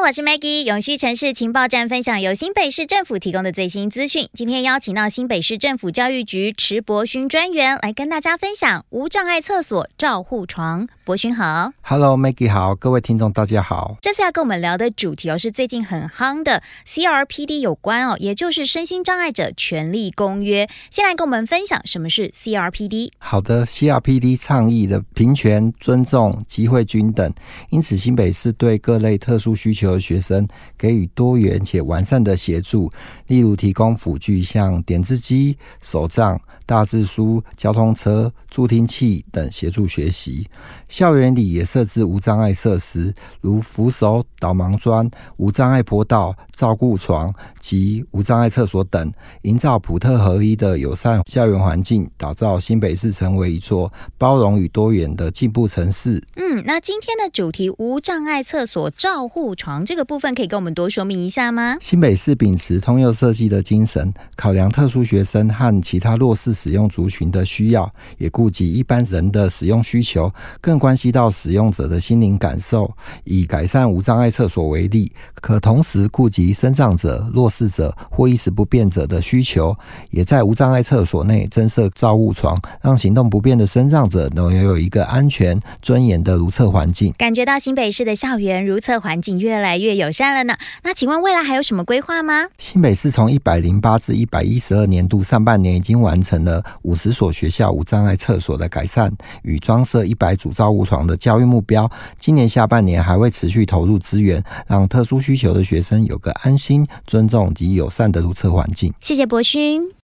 我是 Maggie， 永续城市情报站分享由新北市政府提供的最新资讯。今天邀请到新北市政府教育局池博勋专员来跟大家分享无障碍厕所照护床。博勋好。 Hello Maggie 好，各位听众大家好。 这次要跟我们聊的主题是最近很夯的 CRPD 有关也就是身心障碍者权利公约。先来跟我们分享什么是 CRPD。 好的， CRPD 倡议的平权、尊重、机会均等，因此新北市对各类特殊需求的学生给予多元且完善的协助，例如提供辅具像点字机、手杖、大字书、交通车、助听器等协助学习。校园里也设置无障碍设施，如扶手、导盲砖、无障碍坡道、照顾床及无障碍厕所等，营造普特合一的友善校园环境，打造新北市成为一座包容与多元的进步城市。 那今天的主题无障碍厕所照护床这个部分可以跟我们多说明一下吗？ 新北市秉持通幼设计的精神，考量特殊学生和其他弱势使用族群的需要，也顾及一般人的使用需求，更关系到使用者的心灵感受。以改善无障碍厕所为例，可同时顾及身障者、弱势者或意识不便者的需求，也在无障碍厕所内增设照护床，让行动不便的身障者能有一个安全、尊严的如厕环境。 感觉到新北市的校园如厕环境越来越友善了呢。那请问未来还有什么规划吗？ 新北市从108至112年度上半年已经完成了50所学校无障碍厕所的改善与装设100组照护床的教育目标，今年下半年还会持续投入资源，让特殊需求的学生有个安心、尊重及友善的如厕环境。 谢谢博勋。